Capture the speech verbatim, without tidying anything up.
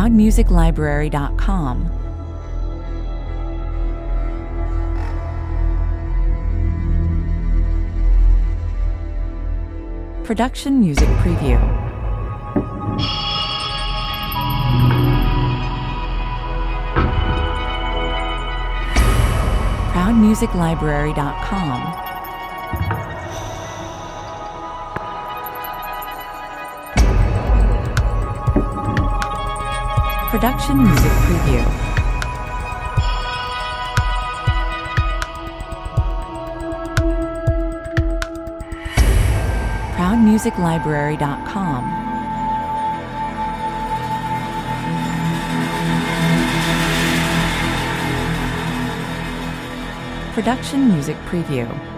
proud music library dot com. Production Music Preview. proud music library dot com. Production Music Preview. proud music library dot com. Production Music Preview.